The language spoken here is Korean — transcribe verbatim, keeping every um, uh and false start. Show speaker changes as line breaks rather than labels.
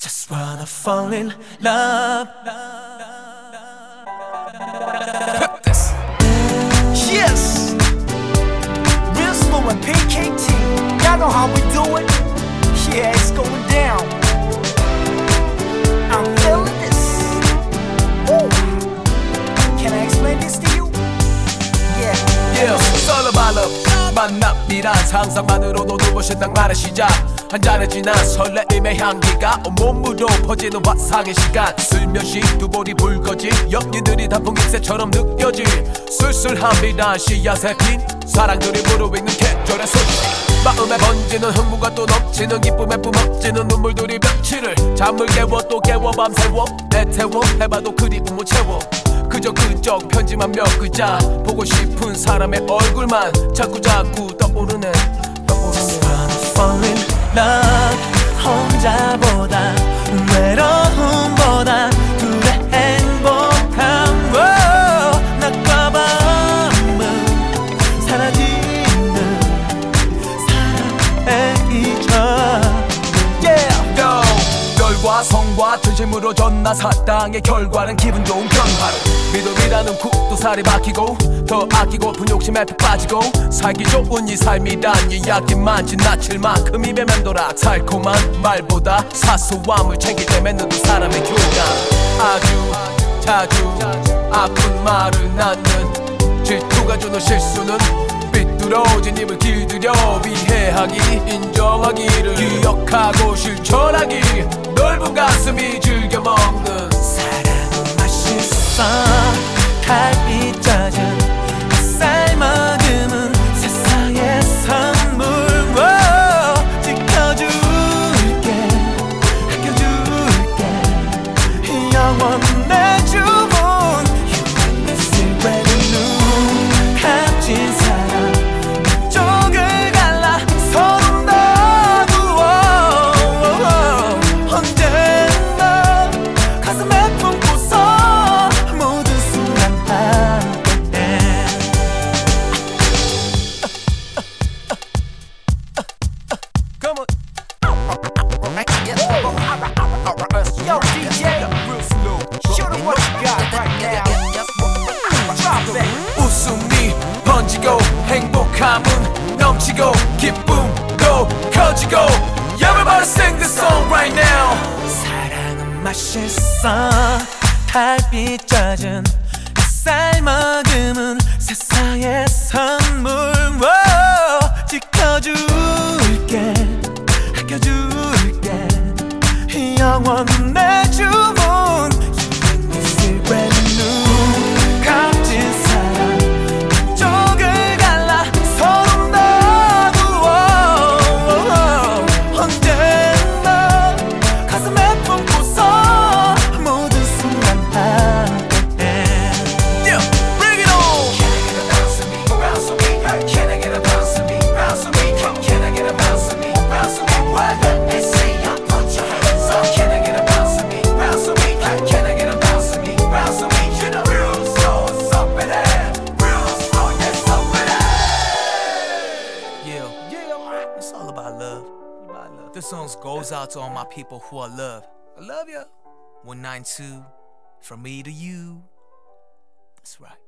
Just wanna fall in love. Yes, real slow and P K T. Y'all know how we do it. Yeah, it's going down. I'm feeling this. Woo. Can I explain this to you? Yeah.
Yeah, it's all about love. 만남이란 상상만으로도 눈부신 낭만의 시작. 한 잔에 진한 설레임의 향기가 온몸으로 퍼지는 화상의 시간. 슬며시 두 볼이 붉어진 연인들이 단풍잎새처럼 느껴질 쓸쓸함이란 씨앗에 핀 사랑들이 무르익는 계절의 소식. 마음에 번지는 흥분과 또 넘치는 기쁨에 뿜어지는 눈물들이 며칠을 잠을 깨워 또 깨워 밤새워 애태워 해봐도 그리움 못 채워. 그저 그저 편지만 몇 글자 보고 싶은 사람의 얼굴만 자꾸자꾸 떠오르네 떠오르네.
Just wanna fall in love. 혼자보다 외로움보다 둘의 행복함. 낮과 밤은 사라지는 사랑의 이적. Yeah.
Yo, 별과 성과 진심으로 전나 사랑의 결과는 기분 좋은 변화로 믿음이라는 국도살이 박히고 더 아끼고픈 욕심에 푹 빠지고 살기 좋은 이 삶이란 이야기만 지나칠 만큼 입에 맴돌아 달콤한 말보다 사소함을 챙길 때 맺는 두 사람의 교감. 아주 자주 아픈 말을 낳는 질투가 주는 실수는 삐뚤어진 입을 길들여 이해하기 인정하기를 기억하고 실천하기 넓은 가슴이 즐겨 먹는
사랑은 맛있어. 달빛 젖은 햇살 머금은 세상의 선물. 지켜줄게 아껴줄게 영원의 주문. You make me feel brand new. 값진 사랑 쪽을 갈라 서로 놔두어. 언제나 가슴에 품고서 모든 순간 함께해.
Come on.
Yo, D J,
Real slow.
show them what you got right now. Drop it.
웃음이 번지고 행복함은 넘치고 기쁨도 커지고 Everybody sing this song right now.
사랑은 맛있어. 달빛 젖은 햇살 머금은 세상의 선물. 지켜줄게 아껴줄게 영원의 주문. You make me feel brand new. 값진 사랑 쪽을 갈라 서로 놔두어. 언제나 가슴에 품고서 모든 순간 함께해.
Yeah, bring it on.
Can I get a bounce of me, bounce of me? Can I get a bounce of me, bounce of me? Can I get a bounce of me, bounce of me? What they say, I put your hands up. Can I get a bounce of me, bounce of me? Can I get a bounce of me, bounce of me? You know, real slow, up in there, real slow, yes, up in there.
Yeah, yeah, it's all about love. About love. This song goes out to all my people who I love. I love ya. one ninety-two, from me to you. That's right.